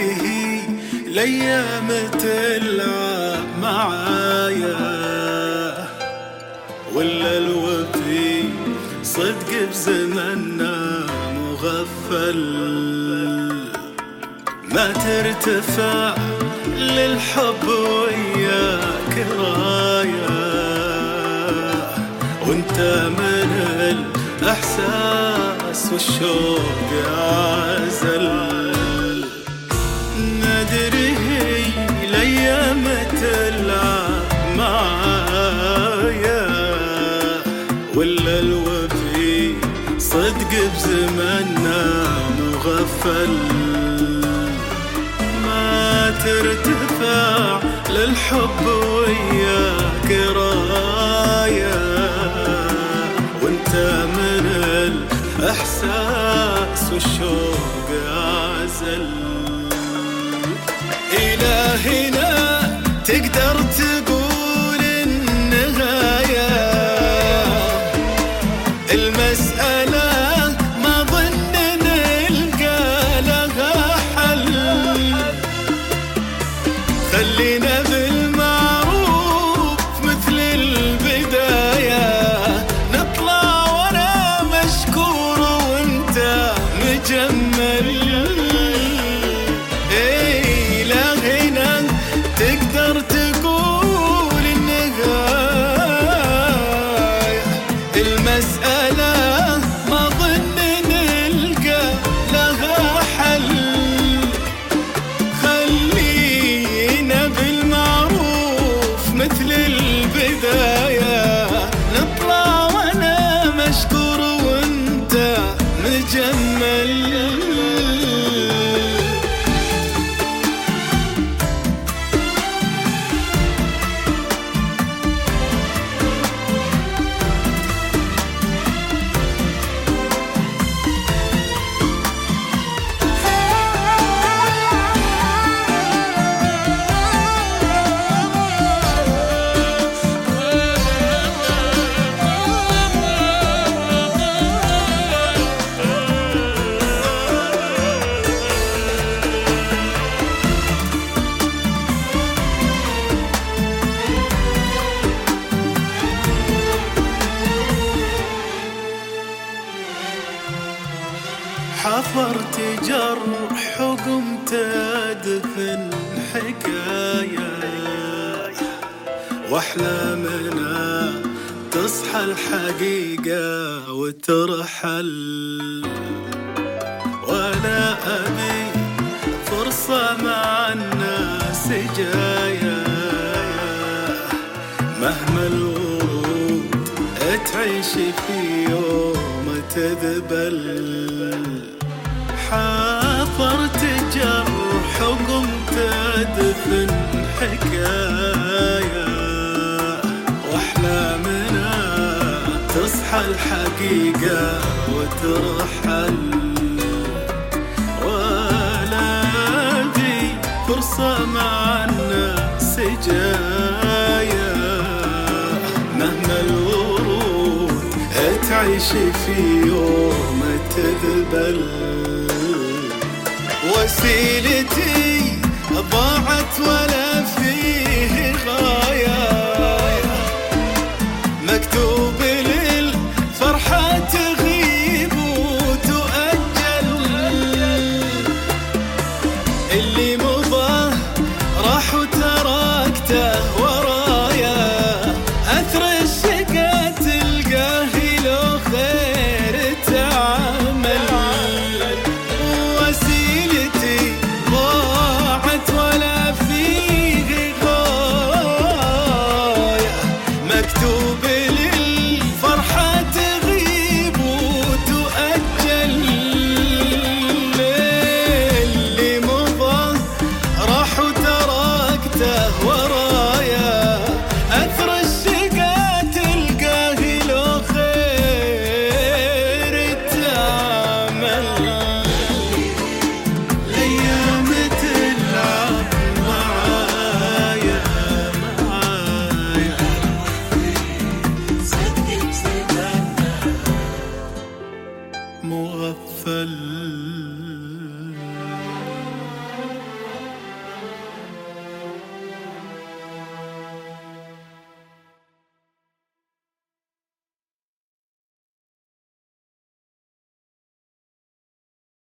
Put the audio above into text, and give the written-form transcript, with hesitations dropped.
هي الأيام تلعب معايا، ولا الوفي صدق بزمننا مغفل، ما ترتفع للحب وياك راية، وانت من الإحساس والشوق عزل. ندري هي الأيام تلعب معايا، ولا الوفي صدق بزمننا مغفل، ما ترتفع للحب وياك راية، وانت من الإحساس والشوق عزل. إلهنا تقدر تقول النهاية، المسألة ما ظن نلقى لها حل، خلينا بالمعروف مثل البداية، نطلع وانا مشكور وانت مجمل. تقدر تقول النهاية، المسألة ما ظن نلقى لها حل، خلينا بالمعروف مثل البداية، نطلع وانا مشكور وانت مجمل. حفرت جرح وقمت أدفن حكاية، وأحلامنا تصحى الحقيقة وترحل، ولا أبي فرصة مع الناس جاية، مهما الورود تعيش في يوم تذبل. حفرت جرح وقمت أدفن حكاية، وأحلامنا تصحى الحقيقة وترحل، ولا دي فرصة مع الناس جاية، مهما الورود تعيش في يوم تذبل. وسيلتي ضاعت ولا فيه غاية، مكتوب للفرحة تغيب وتؤجل، اللي